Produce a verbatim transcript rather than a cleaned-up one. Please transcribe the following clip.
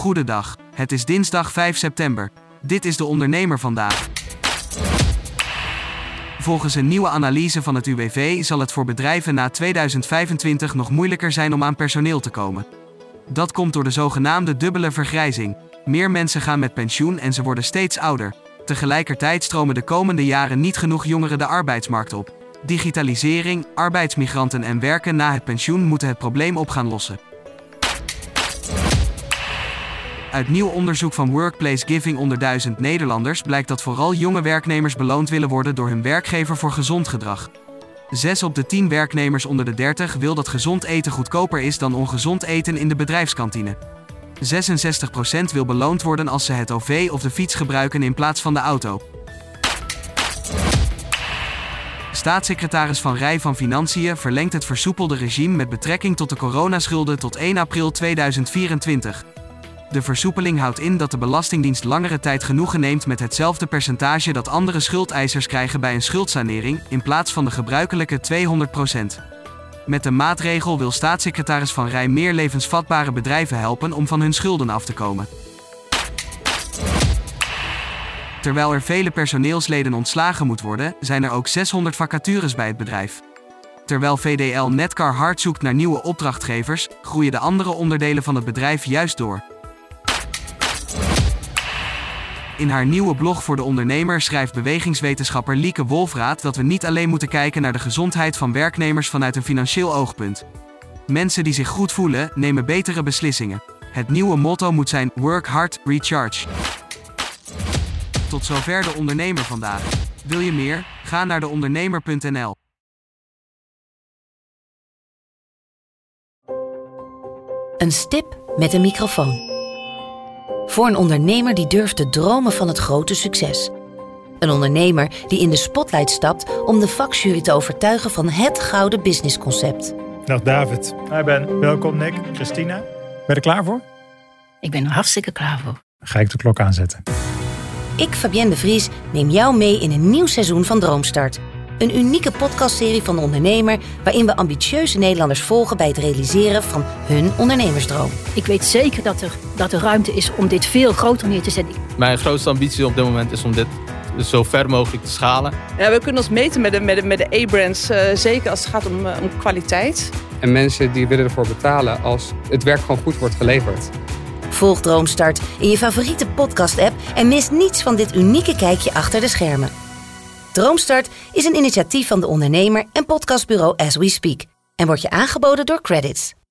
Goedendag, het is dinsdag vijf september. Dit is de Ondernemer vandaag. Volgens een nieuwe analyse van het U W V zal het voor bedrijven na tweeduizend vijfentwintig nog moeilijker zijn om aan personeel te komen. Dat komt door de zogenaamde dubbele vergrijzing. Meer mensen gaan met pensioen en ze worden steeds ouder. Tegelijkertijd stromen de komende jaren niet genoeg jongeren de arbeidsmarkt op. Digitalisering, arbeidsmigranten en werken na het pensioen moeten het probleem op gaan lossen. Uit nieuw onderzoek van Workplace Giving onder duizend Nederlanders blijkt dat vooral jonge werknemers beloond willen worden door hun werkgever voor gezond gedrag. Zes op de tien werknemers onder de dertig wil dat gezond eten goedkoper is dan ongezond eten in de bedrijfskantine. zesenzestig procent wil beloond worden als ze het O V of de fiets gebruiken in plaats van de auto. Staatssecretaris Van Rij van Financiën verlengt het versoepelde regime met betrekking tot de coronaschulden tot één april tweeduizend vierentwintig. De versoepeling houdt in dat de Belastingdienst langere tijd genoegen neemt met hetzelfde percentage dat andere schuldeisers krijgen bij een schuldsanering, in plaats van de gebruikelijke tweehonderd procent. Met de maatregel wil staatssecretaris Van Rij meer levensvatbare bedrijven helpen om van hun schulden af te komen. Terwijl er vele personeelsleden ontslagen moet worden, zijn er ook zeshonderd vacatures bij het bedrijf. Terwijl V D L Netcar hard zoekt naar nieuwe opdrachtgevers, groeien de andere onderdelen van het bedrijf juist door. In haar nieuwe blog voor de ondernemer schrijft bewegingswetenschapper Lieke Wolfraat dat we niet alleen moeten kijken naar de gezondheid van werknemers vanuit een financieel oogpunt. Mensen die zich goed voelen, nemen betere beslissingen. Het nieuwe motto moet zijn Work Hard, Recharge. Tot zover de Ondernemer vandaag. Wil je meer? Ga naar de ondernemer punt n l. Een stip met een microfoon. Voor een ondernemer die durft te dromen van het grote succes. Een ondernemer die in de spotlight stapt om de vakjury te overtuigen van het gouden businessconcept. Dag David. Hi Ben. Welkom Nick. Christina. Ben je er klaar voor? Ik ben er hartstikke klaar voor. Dan ga ik de klok aanzetten. Ik, Fabienne de Vries, neem jou mee in een nieuw seizoen van Droomstart. Een unieke podcastserie van de ondernemer waarin we ambitieuze Nederlanders volgen bij het realiseren van hun ondernemersdroom. Ik weet zeker dat er, dat er ruimte is om dit veel groter neer te zetten. Mijn grootste ambitie op dit moment is om dit zo ver mogelijk te schalen. Ja, we kunnen ons meten met de, met de, met de A-brands, uh, zeker als het gaat om, uh, om kwaliteit. En mensen die willen ervoor betalen als het werk gewoon goed wordt geleverd. Volg Droomstart in je favoriete podcast-app en mis niets van dit unieke kijkje achter de schermen. Droomstart is een initiatief van de ondernemer en podcastbureau As We Speak en wordt je aangeboden door Credits.